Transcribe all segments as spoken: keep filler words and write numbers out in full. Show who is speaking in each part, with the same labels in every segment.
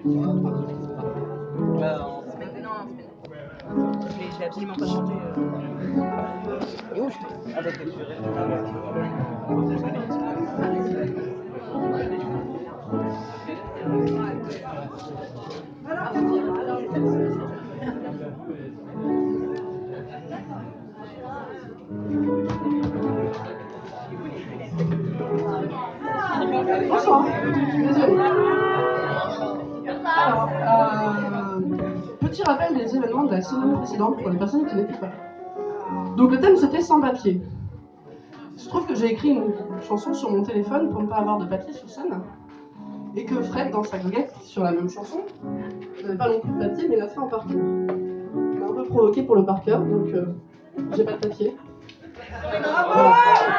Speaker 1: Je l'ai absolument pas chanté. Et où
Speaker 2: Bonsoir, désolé. Alors, euh, petit rappel des événements de la semaine précédente pour les personnes qui n'étaient pas là. Donc le thème c'était sans papier. Il se trouve que j'ai écrit une chanson sur mon téléphone pour ne pas avoir de papier sur scène. Et que Fred, dans sa goguette, sur la même chanson, n'avait pas non plus de papier, mais l'a fait en par cœur. Il m'a un peu provoqué pour le par cœur, donc euh, j'ai pas de papier. Voilà.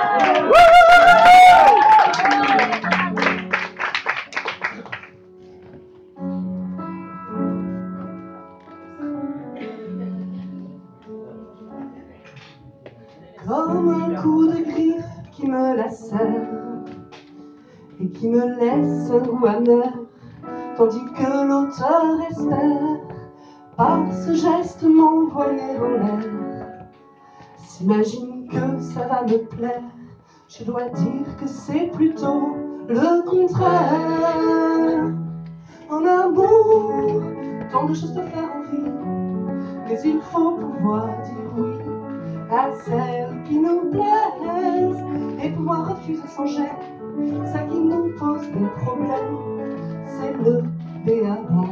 Speaker 2: Comme un coup de griffe qui me lacère et qui me laisse un goût amer, tandis que l'auteur espère par ce geste m'envoyer en l'air. S'imagine que ça va me plaire, je dois dire que c'est plutôt le contraire. En amour, tant de choses peuvent faire envie, mais il faut pouvoir dire oui à celles qui nous plaisent et pouvoir refuser sans gêne celles qui nous posent des problèmes. C'est le béaba.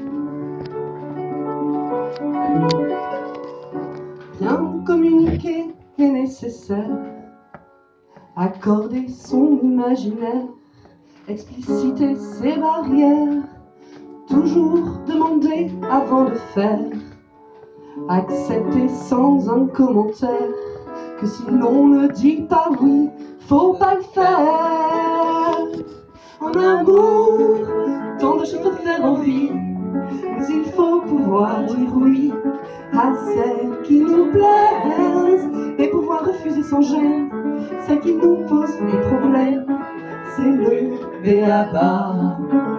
Speaker 2: Bien communiquer est nécessaire, accorder son imaginaire, expliciter ses barrières, toujours demander avant de faire, accepter sans un commentaire que si l'on ne dit pas oui, faut pas le faire. En amour, tant de choses peuvent faire envie, mais il faut pouvoir dire oui à celles qui nous plaisent et pouvoir refuser sans gêne celles qui nous posent des problèmes. C'est le béaba.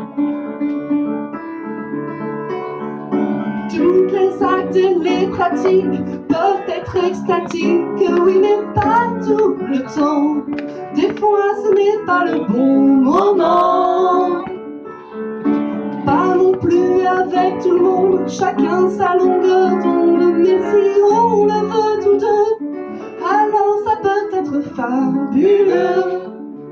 Speaker 2: Toutes les actes et les pratiques peuvent être extatiques, oui, mais pas tout le temps. Des fois, ce n'est pas le bon moment. Pas non plus avec tout le monde, chacun sa longueur d'onde. Mais si on le veut tous deux, alors ça peut être fabuleux.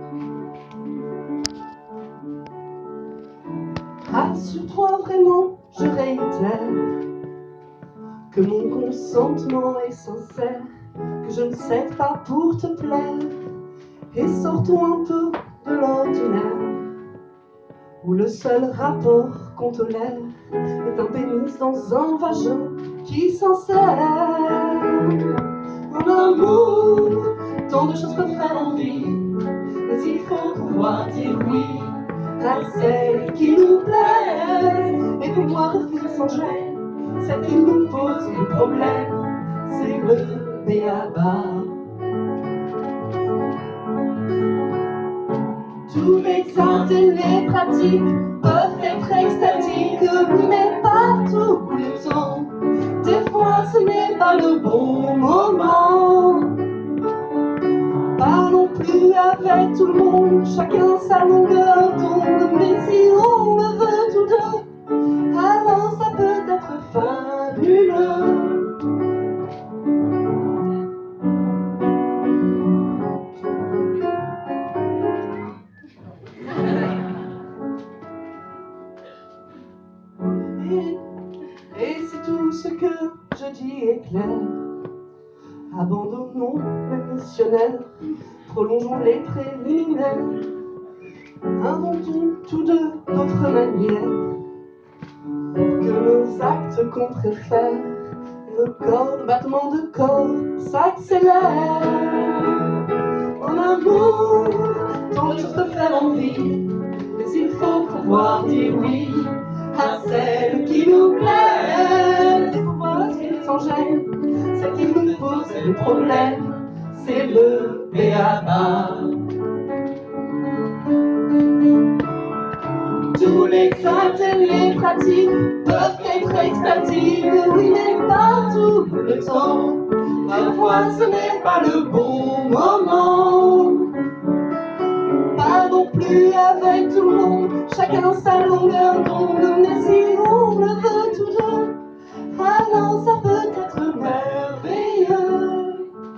Speaker 2: Rassure-toi vraiment, je réitère que mon consentement est sincère, que je ne cède pas pour te plaire. Et sortons un peu de l'ordinaire, où le seul rapport qu'on tolère est un pénis dans un vagin qui s'insère. En amour, tant de choses peuvent faire envie, mais il faut pouvoir dire oui à celles qui nous plaisent et pouvoir refuser sans gêne celles qui nous posent des problèmes. C'est le béaba. Tous les actes et les pratiques peuvent être extatiques, mais pas tout le temps. Des fois, ce n'est pas le bon moment. Pas non plus avec tout le monde, chacun sa longueur d'onde. Mais si on le veut tous deux, alors ça peut être fabuleux. Et, et si tout ce que je dis est clair, abandonnons l'émotionnel, prolongeons les préliminaires, inventons tous deux d'autres manières pour que nos actes qu'on préfère, nos corps, nos battements de corps s'accélèrent. En amour, tant de choses peuvent faire envie, mais il faut pouvoir dire oui à celles qui nous plaisent et pouvoir dire sans gêne celles qui nous posent des problèmes. C'est le béaba. Tous les actes et les pratiques peuvent être extatiques, oui, mais pas tout le temps. Parfois ce n'est pas le bon moment. Pas non plus avec tout le monde, chacun sa longueur d'onde. Mais si on le veut toujours, alors ça peut être merveilleux.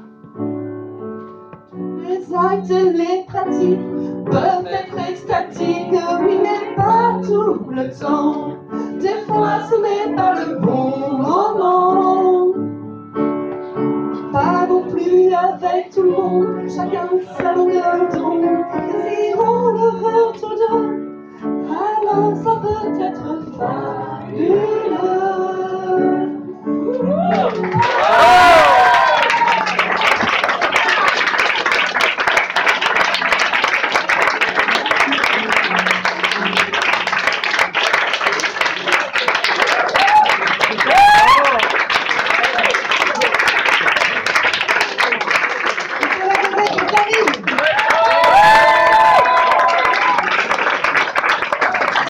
Speaker 2: Les actes et les pratiques peuvent être extatiques, oui, mais pas tout le temps. Des fois ce n'est pas le bon moment. Pas non plus avec tout le monde, chacun sa longueur d'onde. Et si on le veut toujours,